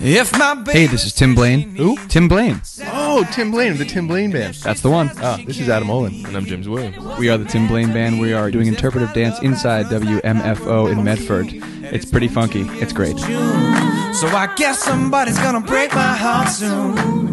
Hey, this is Tim Blaine. Who? Tim Blaine. Oh, Tim Blaine of the Tim Blaine Band. That's the one. This is Adam Olin. And I'm James Williams. We are the Tim Blaine Band. We are doing interpretive dance inside WMFO in Medford. It's pretty funky. It's great. So I guess somebody's gonna break my heart soon.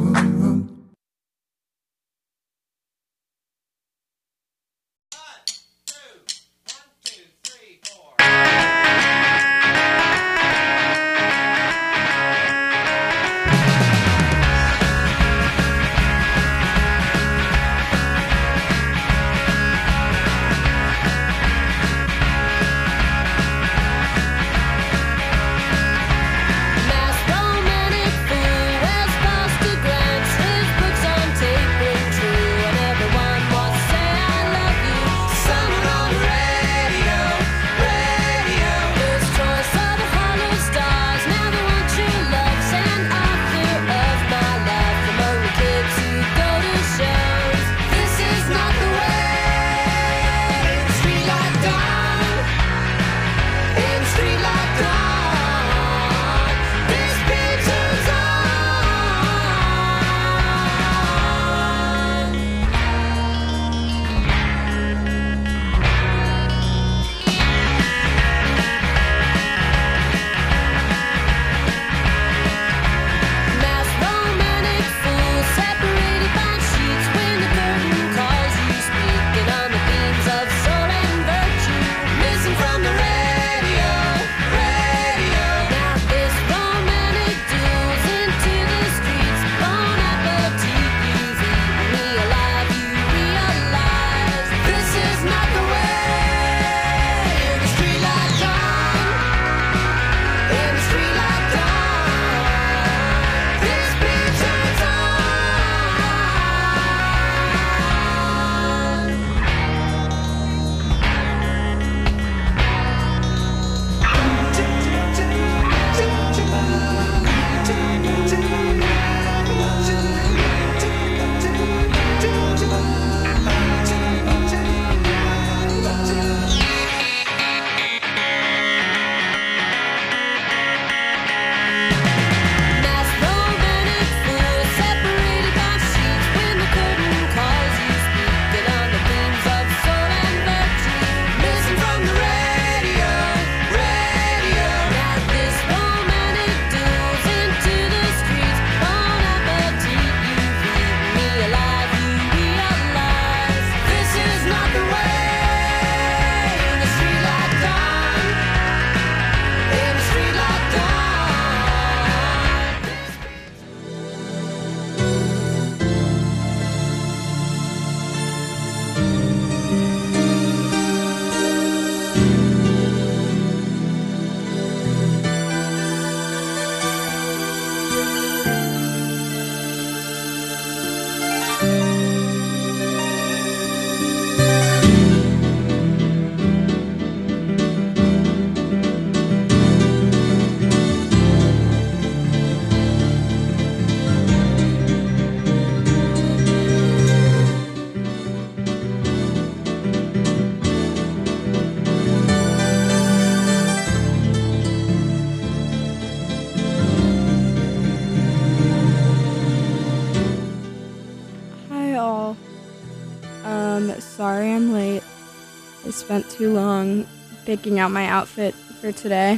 Sorry I'm late. I spent too long picking out my outfit for today.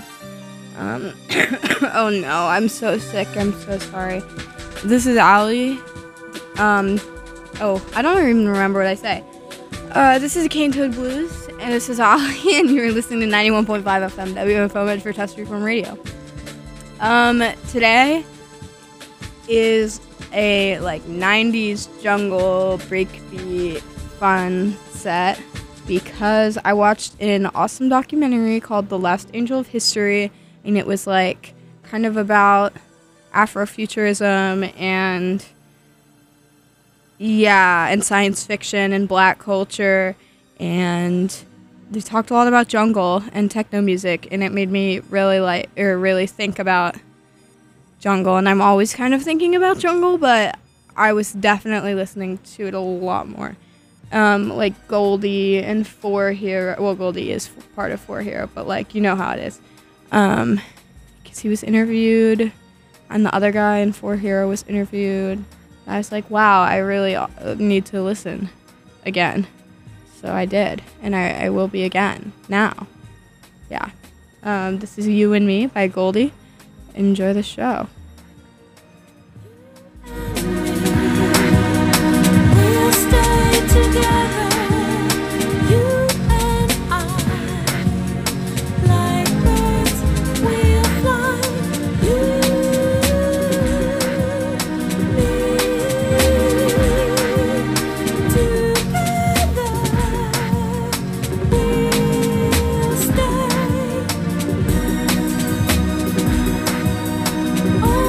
Oh no, I'm so sick. I'm so sorry. This is Allie. I don't even remember what I say. This is Cane Toad Blues, and this is Allie, and you're listening to 91.5 FM WFO Medford Test Reform Radio. Today is a 90s jungle breakbeat fun set because I watched an awesome documentary called The Last Angel of History, and it was kind of about Afrofuturism and science fiction and black culture, and they talked a lot about jungle and techno music, and it made me really think about jungle. And I'm always kind of thinking about jungle, but I was definitely listening to it a lot more. Goldie and Four Hero. Well, Goldie is part of Four Hero, but you know how it is. Because he was interviewed. and the other guy in For Hero was interviewed. I was like, wow, I really need to listen again. So I did, and I will be again now. Yeah. This is You and Me by Goldie. Enjoy the show. We'll stay together, you and I. Like birds, we'll fly, you, me, together. We'll stay. Oh,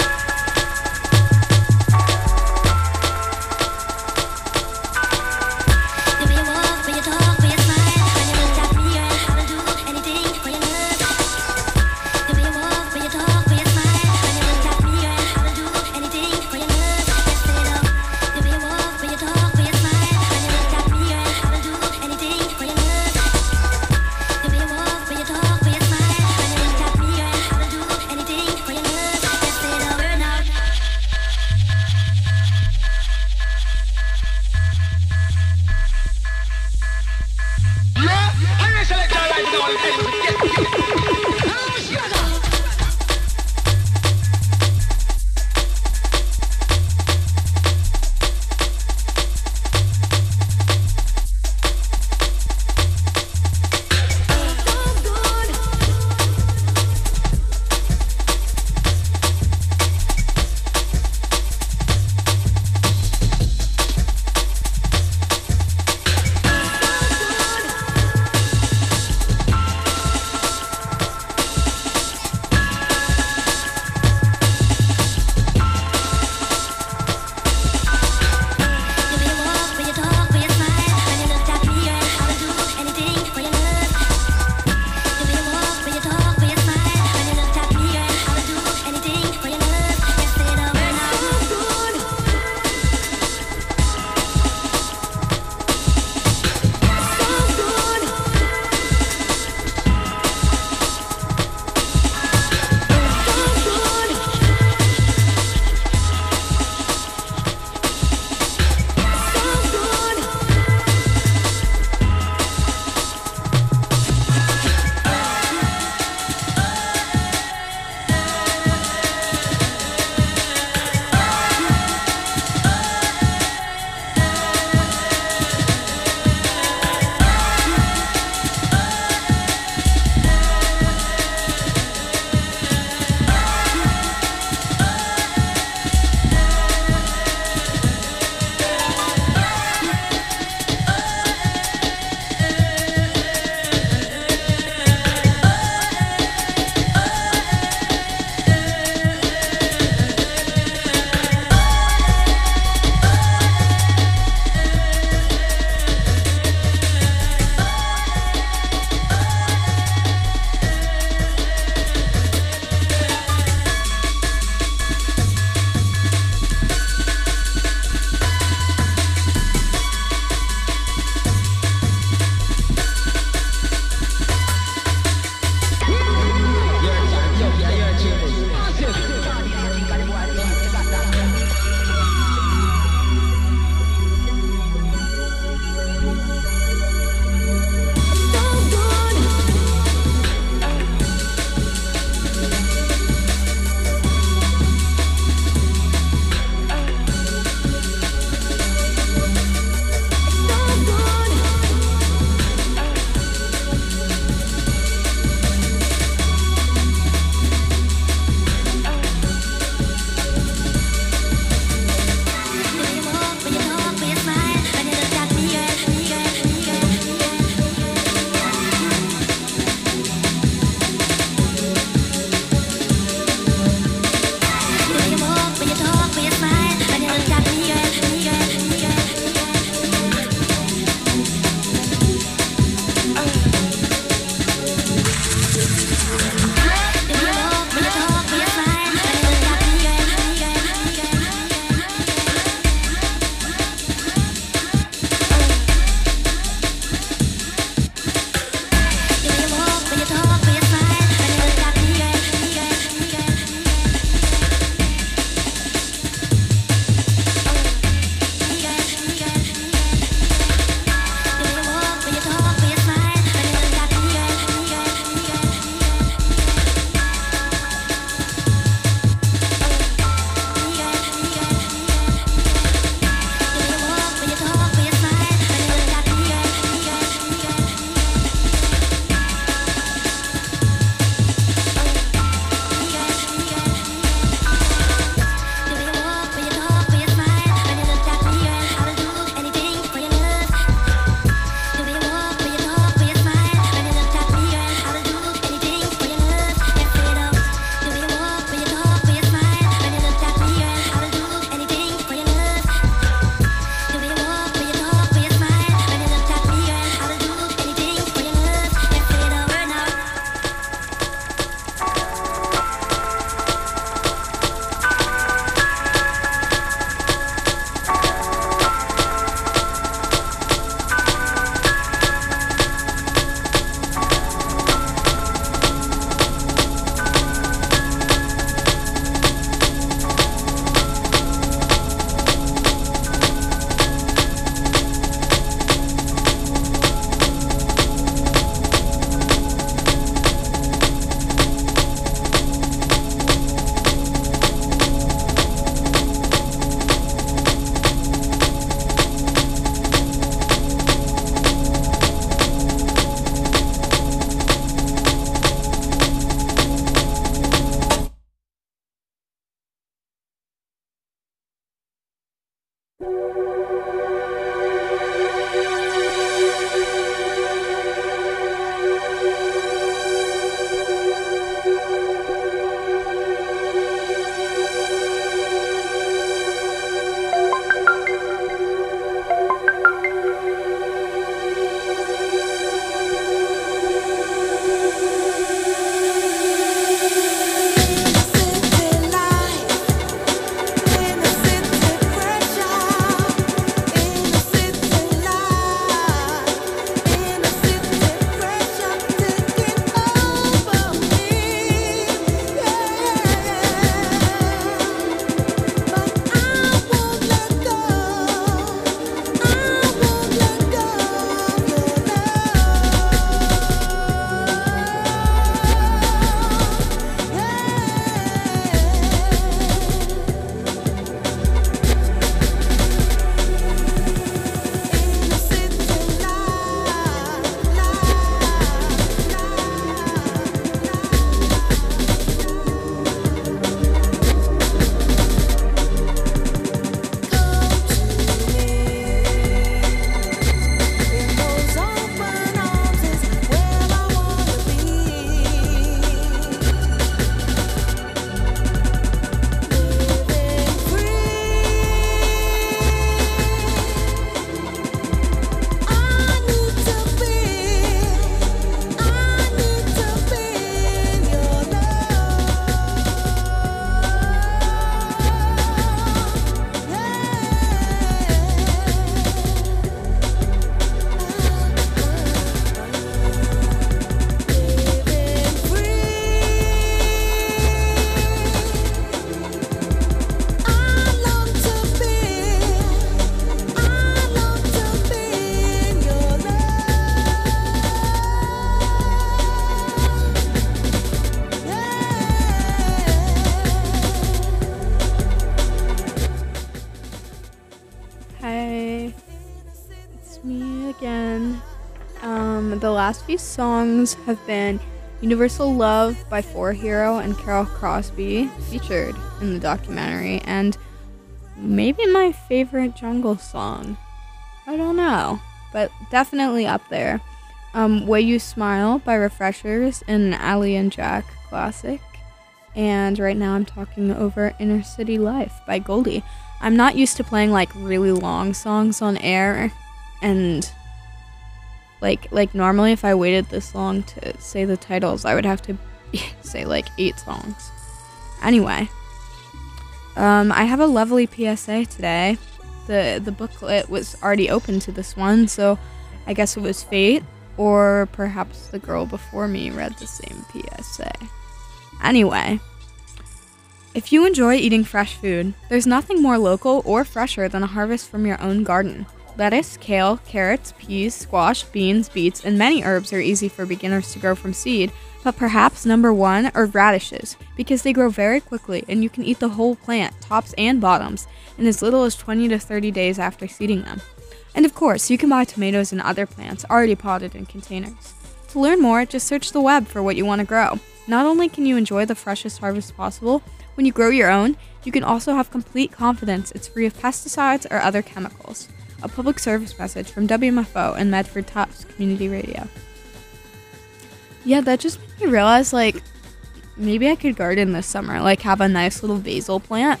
The last few songs have been Universal Love by Four Hero and Carol Crosby, featured in the documentary, and maybe my favorite Jungle song. I don't know, but definitely up there. Way You Smile by Refreshers, an Ali and Jack classic. And right now I'm talking over Inner City Life by Goldie. I'm not used to playing like really long songs on air, and like normally if I waited this long to say the titles, I would have to say like 8 songs. Anyway, I have a lovely PSA today. The booklet was already open to this one, so I guess it was fate, or perhaps the girl before me read the same PSA. Anyway, if you enjoy eating fresh food, there's nothing more local or fresher than a harvest from your own garden. Lettuce, kale, carrots, peas, squash, beans, beets, and many herbs are easy for beginners to grow from seed, but perhaps number one are radishes, because they grow very quickly and you can eat the whole plant, tops and bottoms, in as little as 20 to 30 days after seeding them. And of course, you can buy tomatoes and other plants already potted in containers. To learn more, just search the web for what you want to grow. Not only can you enjoy the freshest harvest possible, when you grow your own, you can also have complete confidence it's free of pesticides or other chemicals. A public service message from WMFO and Medford Tufts Community Radio. Yeah, that just made me realize, like, maybe I could garden this summer, like have a nice little basil plant.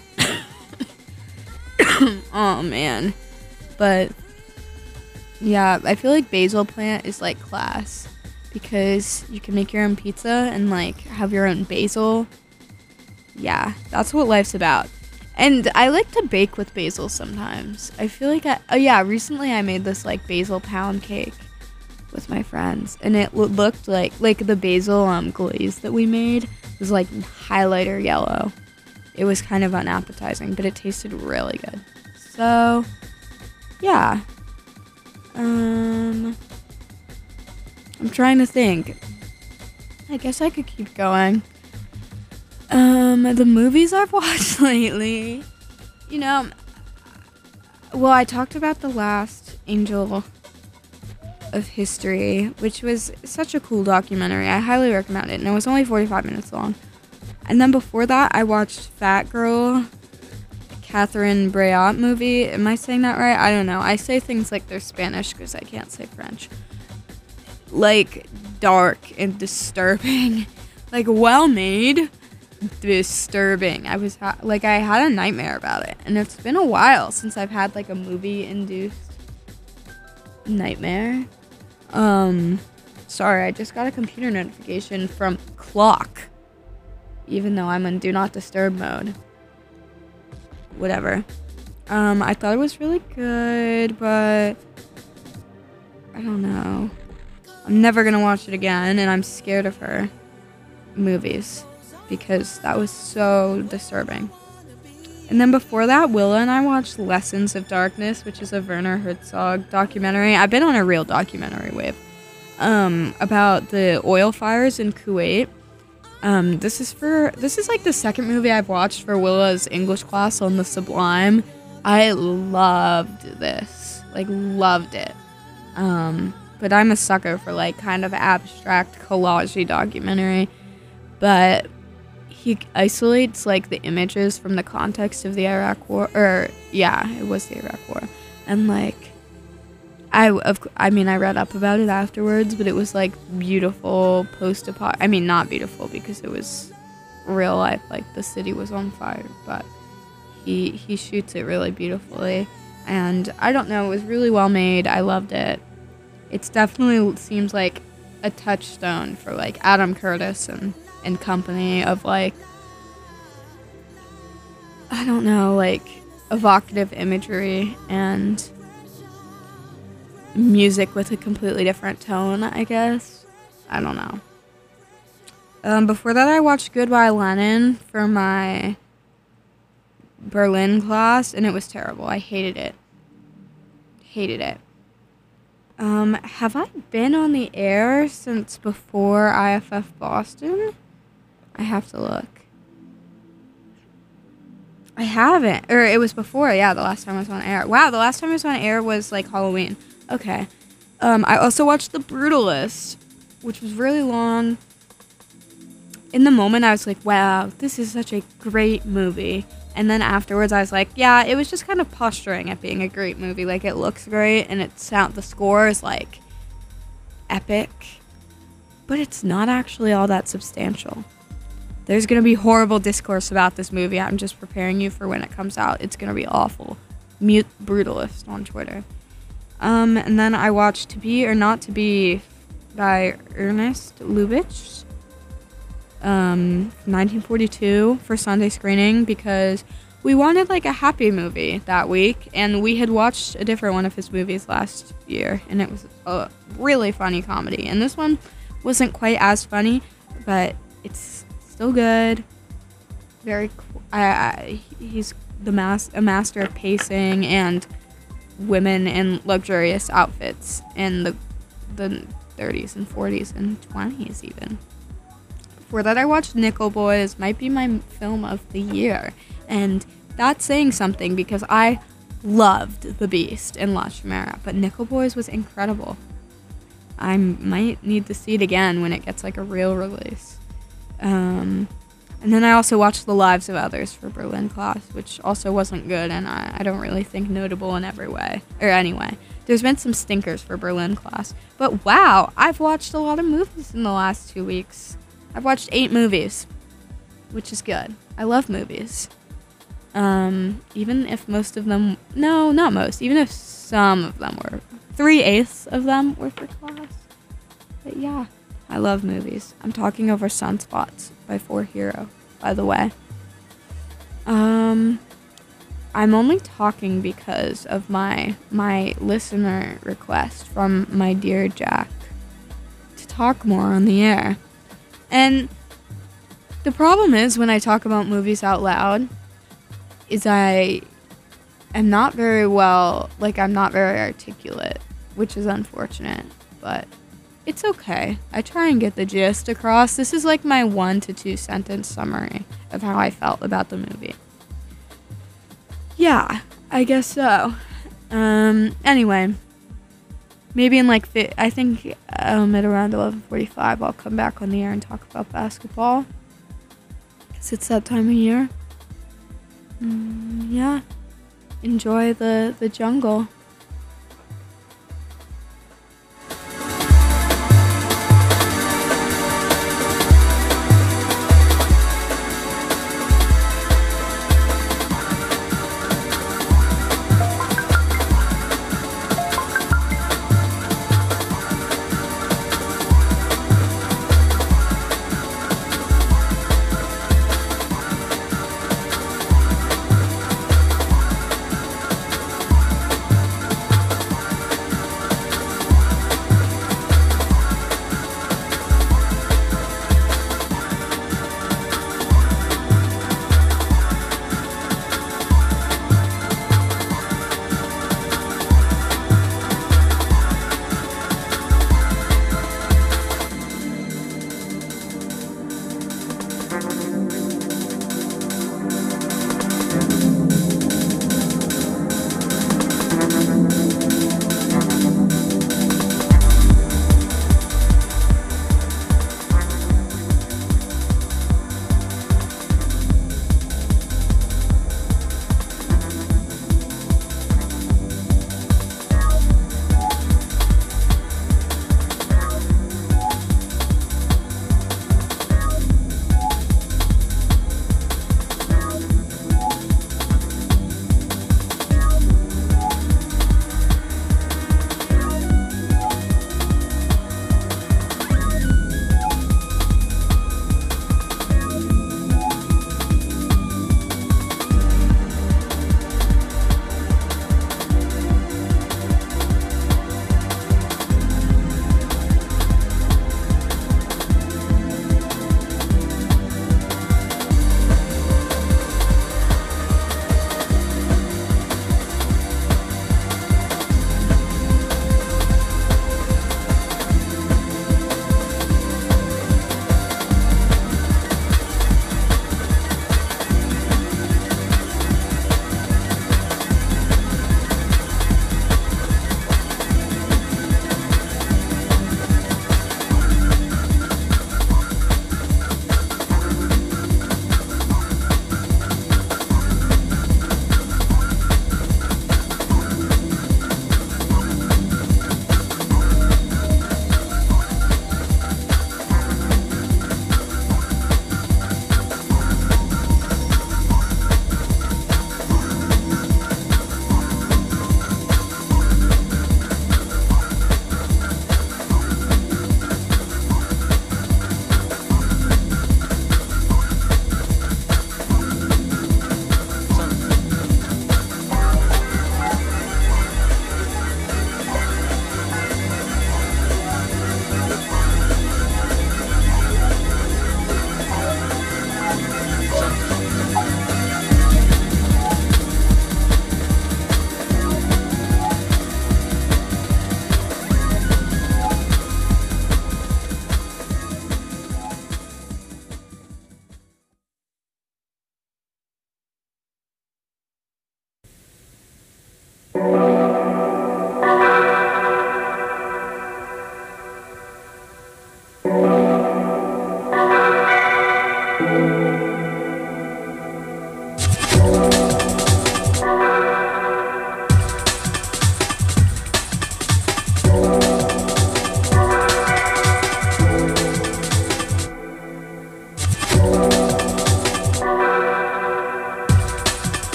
Oh man. But yeah, I feel like basil plant is like class, because you can make your own pizza and like have your own basil. Yeah, that's what life's about. And I like to bake with basil sometimes. I feel like recently I made this like basil pound cake with my friends, and it looked like the basil glaze that we made was like highlighter yellow. It was kind of unappetizing, but it tasted really good. So, yeah. I'm trying to think. I guess I could keep going. The movies I've watched lately, you know, well, I talked about The Last Angel of History, which was such a cool documentary. I highly recommend it, and it was only 45 minutes long. And then before that, I watched Fat Girl, Catherine Breillat movie. Am I saying that right? I don't know. I say things like they're Spanish because I can't say French. Like, dark and disturbing. Like, well made. Disturbing. I had a nightmare about it, and it's been a while since I've had like a movie induced nightmare. Sorry, I just got a computer notification from Clock, even though I'm in do not disturb mode. Whatever. I thought it was really good, but I don't know. I'm never gonna watch it again, and I'm scared of her movies, because that was so disturbing. And then before that, Willa and I watched Lessons of Darkness, which is a Werner Herzog documentary. I've been on a real documentary wave about the oil fires in Kuwait. This is like the second movie I've watched for Willa's English class on the Sublime. I loved this, loved it. But I'm a sucker for like kind of abstract collage-y documentary. But he isolates like the images from the context of the Iraq War, it was the Iraq War, and like I read up about it afterwards, but it was like beautiful not beautiful because it was real life, like the city was on fire, but he shoots it really beautifully, and I don't know, it was really well made. I loved it. It's definitely seems like a touchstone for like Adam Curtis and company of like, I don't know, like evocative imagery and music with a completely different tone, I guess. I don't know. Before that, I watched Goodbye Lenin for my Berlin class, and it was terrible. I hated it. Have I been on the air since before IFF Boston? I have to look. I haven't. Or it was before, the last time I was on air. Wow, the last time I was on air was like Halloween. Okay. I also watched The Brutalist, which was really long. In the moment, I was like, wow, this is such a great movie. And then afterwards, I was like, yeah, it was just kind of posturing at being a great movie. Like, it looks great, and the score is, like, epic. But it's not actually all that substantial. There's going to be horrible discourse about this movie. I'm just preparing you for when it comes out. It's going to be awful. Mute Brutalist on Twitter. And then I watched To Be or Not to Be by Ernest Lubitsch. 1942 for Sunday screening because we wanted like a happy movie that week, and we had watched a different one of his movies last year, and it was a really funny comedy. And this one wasn't quite as funny, but it's still good. Very cool. He's a master of pacing and women in luxurious outfits in the 30s and 40s and 20s even. Before that, I watched Nickel Boys, might be my film of the year. And that's saying something because I loved The Beast and La Chimera, but Nickel Boys was incredible. I might need to see it again when it gets like a real release. And then I also watched The Lives of Others for Berlin Class, which also wasn't good, and I don't really think notable in every way. Or anyway, there's been some stinkers for Berlin Class. But wow, I've watched a lot of movies in the last 2 weeks. I've watched 8 movies, which is good. I love movies. Even if most of them... No, not most. Even if some of them were... 3/8 of them were for class. But yeah, I love movies. I'm talking over Sunspots by 4 Hero, by the way. I'm only talking because of my listener request from my dear Jack to talk more on the air. And the problem is when I talk about movies out loud is I am not very well, like I'm not very articulate, which is unfortunate, but it's okay. I try and get the gist across. This is like my 1 to 2 sentence summary of how I felt about the movie. Yeah, I guess so. Anyway, maybe in like, I think at around 11:45 I'll come back on the air and talk about basketball. Because it's that time of year. Yeah. Enjoy the jungle.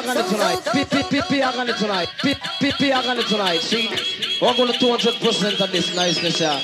agony tonight. P agony tonight. P agony tonight. See, we're going to 200% of this niceness here.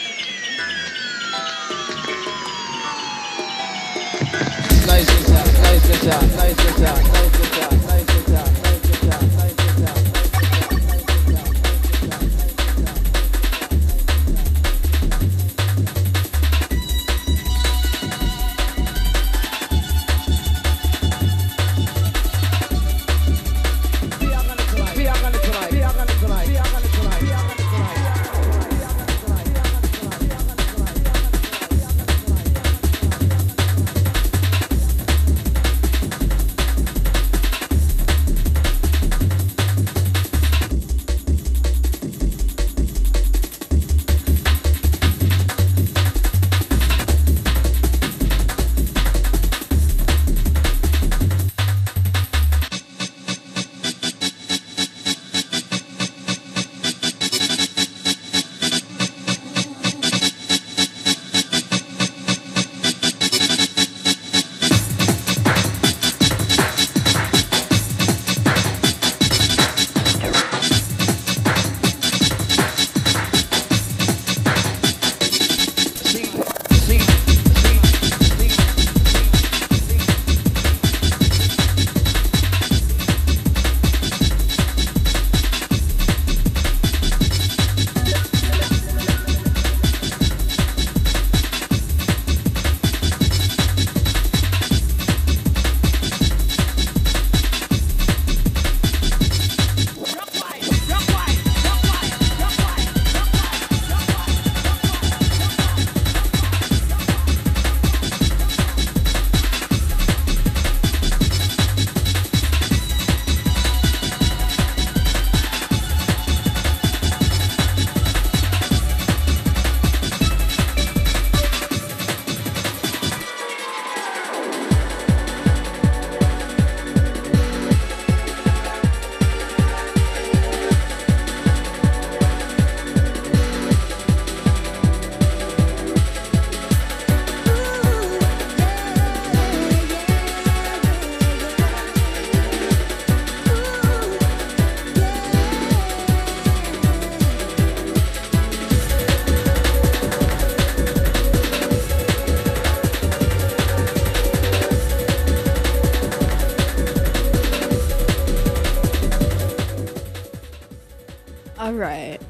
Alright.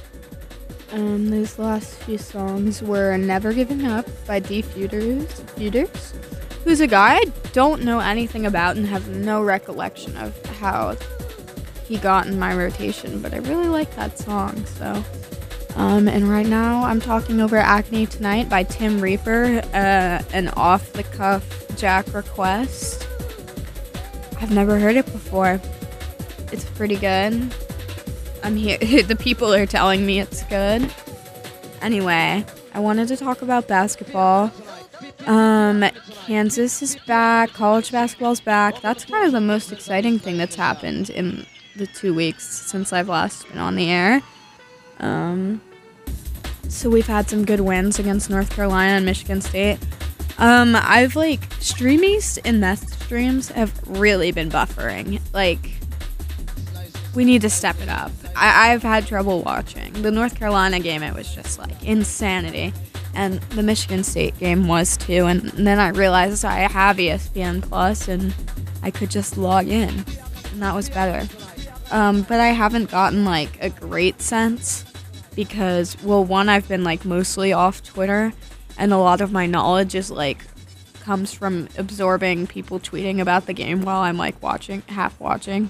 These last few songs were Never Giving Up by D. Feuders, who's a guy I don't know anything about and have no recollection of how he got in my rotation, but I really like that song, so. And right now I'm talking over Acne Tonight by Tim Reaper, an off-the-cuff Jack request. I've never heard it before. It's pretty good. I'm here. The people are telling me it's good. Anyway, I wanted to talk about basketball. Kansas is back. College basketball's back. That's kind of the most exciting thing that's happened in the 2 weeks since I've last been on the air. So we've had some good wins against North Carolina and Michigan State. I've Stream East and Meth streams have really been buffering. We need to step it up. I've had trouble watching. The North Carolina game, it was just insanity. And the Michigan State game was too. And then I realized I have ESPN Plus and I could just log in. And that was better. But I haven't gotten a great sense because, well, one, I've been mostly off Twitter. And a lot of my knowledge is comes from absorbing people tweeting about the game while I'm half watching.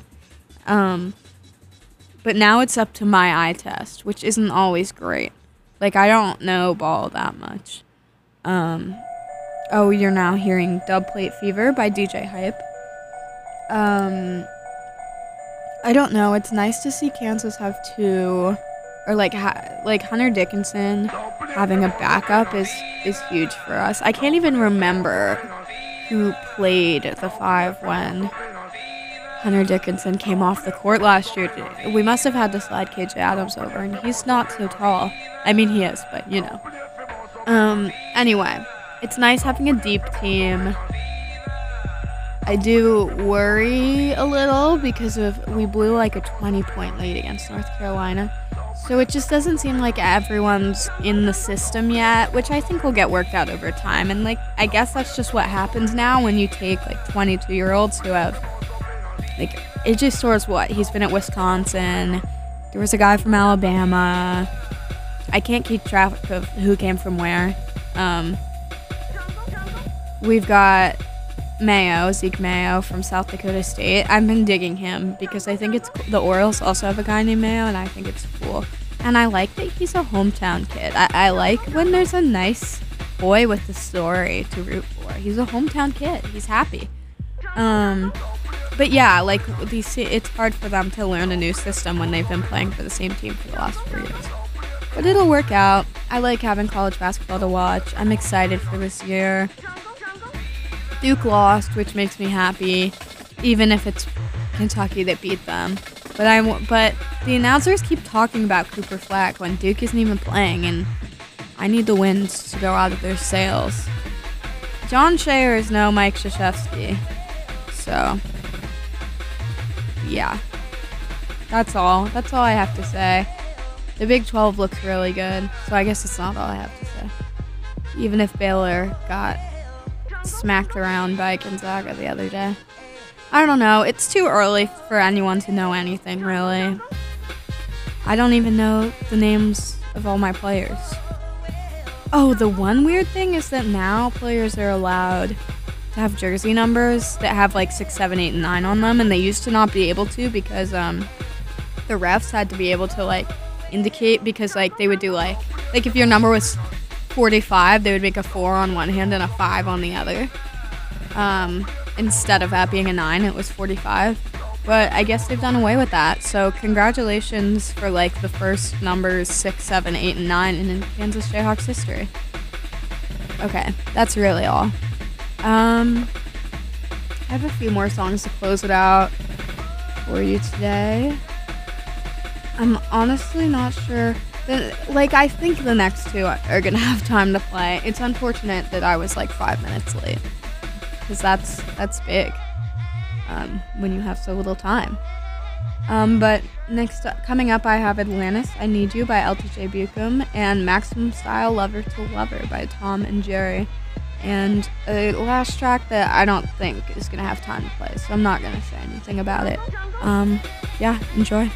But now it's up to my eye test, which isn't always great. I don't know ball that much. Oh, you're now hearing Dub Plate Fever by DJ Hype. I don't know. It's nice to see Kansas have two, or Hunter Dickinson having a backup is huge for us. I can't even remember who played the five when Hunter Dickinson came off the court last year. We must have had to slide KJ Adams over, and he's not so tall. I mean, he is, but you know. Anyway, it's nice having a deep team. I do worry a little because we blew like a 20-point lead against North Carolina. So it just doesn't seem like everyone's in the system yet, which I think will get worked out over time. And like, I guess that's just what happens now when you take like 22-year-olds who have like, AJ Storr's what? He's been at Wisconsin. There was a guy from Alabama. I can't keep track of who came from where. We've got Zeke Mayo from South Dakota State. I've been digging him because I think it's the Orioles also have a guy named Mayo, and I think it's cool. And I like that he's a hometown kid. I like when there's a nice boy with a story to root for. He's a hometown kid. He's happy. But yeah, like it's hard for them to learn a new system when they've been playing for the same team for the last 4 years. But it'll work out. I like having college basketball to watch. I'm excited for this year. Duke lost, which makes me happy, even if it's Kentucky that beat them. But the announcers keep talking about Cooper Fleck when Duke isn't even playing, and I need the wins to go out of their sails. John Shayer is no Mike Krzyzewski, so yeah, that's all. That's all I have to say. The Big 12 looks really good, so I guess it's not all I have to say. Even if Baylor got smacked around by Gonzaga the other day. I don't know. It's too early for anyone to know anything, really. I don't even know the names of all my players. Oh, the one weird thing is that now players are allowed to have jersey numbers that have like 6, 7, 8, and 9 on them, and they used to not be able to because the refs had to be able to like indicate, because like they would do like if your number was 45, they would make a 4 on one hand and a 5 on the other. Instead of that being a 9, it was 45. But I guess they've done away with that. So congratulations for like the first numbers 6, 7, 8, and 9 in Kansas Jayhawks history. Okay, that's really all. I have a few more songs to close it out for you today. I'm honestly not sure. I think the next two are gonna have time to play. It's unfortunate that I was like 5 minutes late, because that's big when you have so little time. But coming up, I have Atlantis, I Need You by LTJ Bucum, and Maximum Style, Lover to Lover by Tom and Jerry. And a last track that I don't think is gonna have time to play, so I'm not gonna say anything about it. Yeah, enjoy.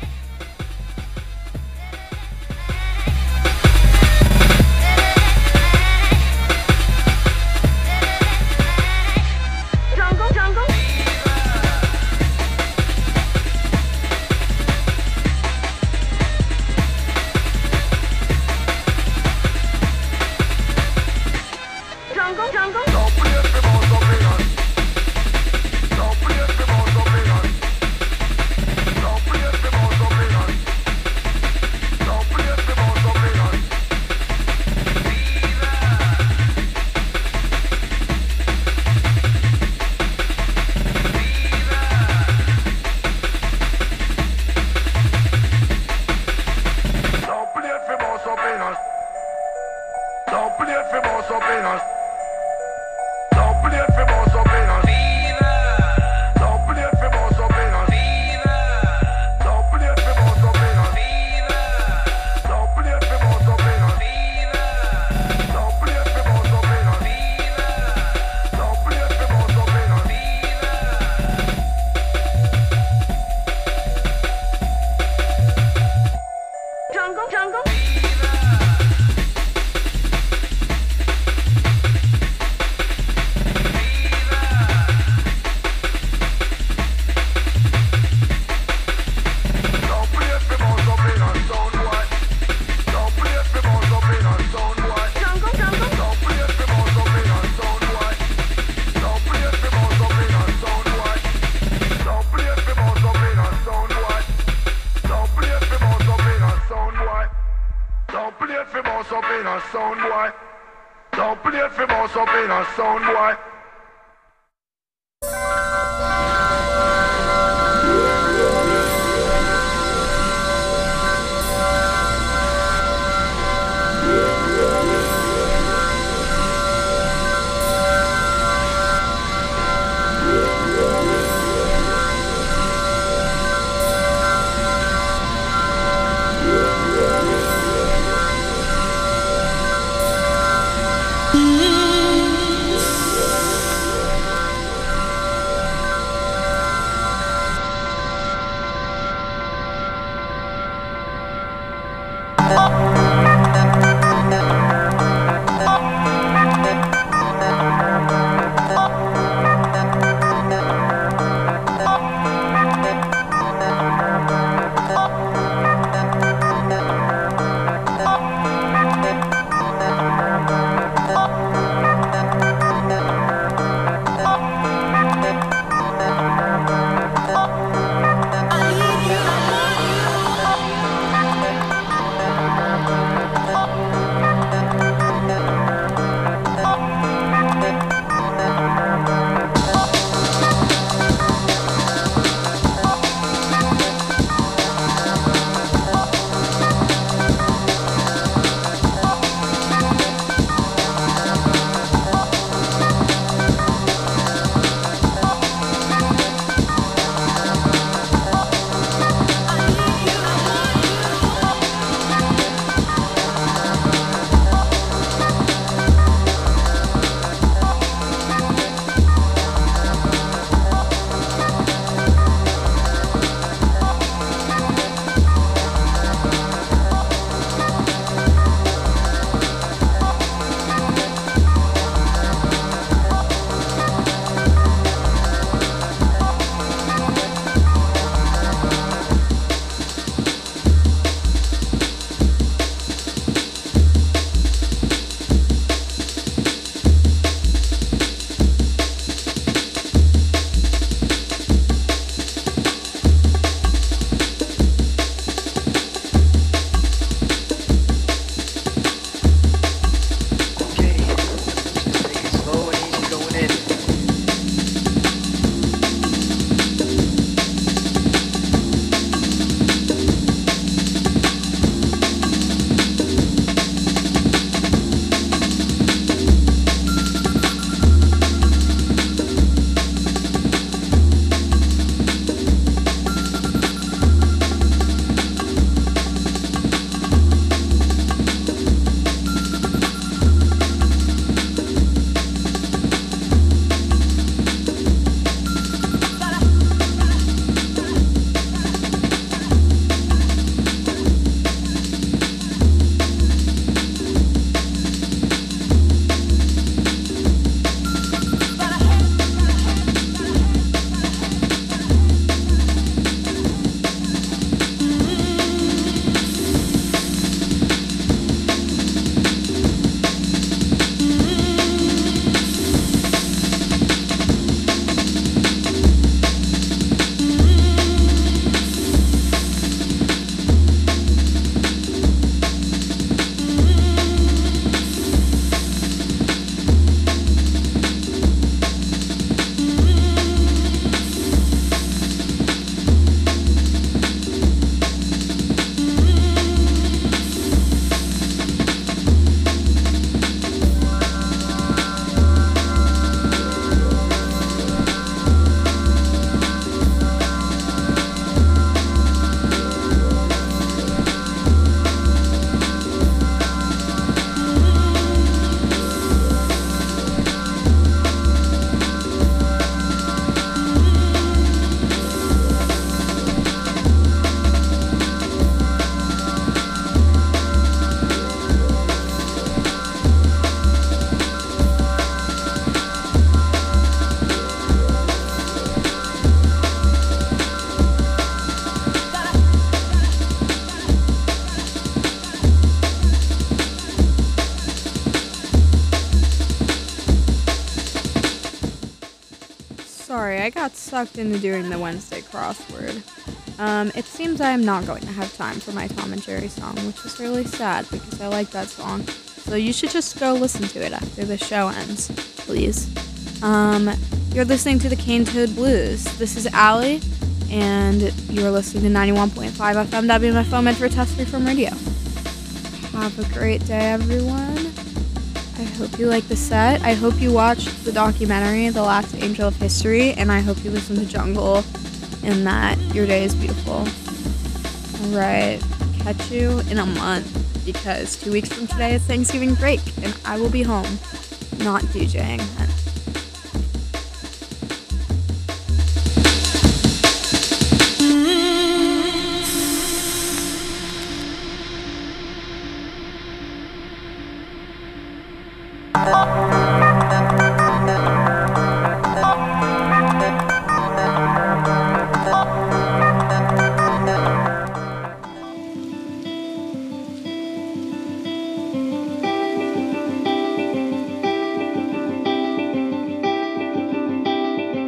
I got sucked into doing the Wednesday crossword. It seems I am not going to have time for my Tom and Jerry song, which is really sad because I like that song. So you should just go listen to it after the show ends, please. You're listening to the Cane Toad Blues. This is Allie, and you're listening to 91.5 FM WMFO Medford Test Free from Radio. Have a great day, everyone. I hope you like the set. I hope you watched the documentary, The Last Angel of History, and I hope you listen to Jungle and that your day is beautiful. Alright, catch you in a month because 2 weeks from today is Thanksgiving break and I will be home, not DJing.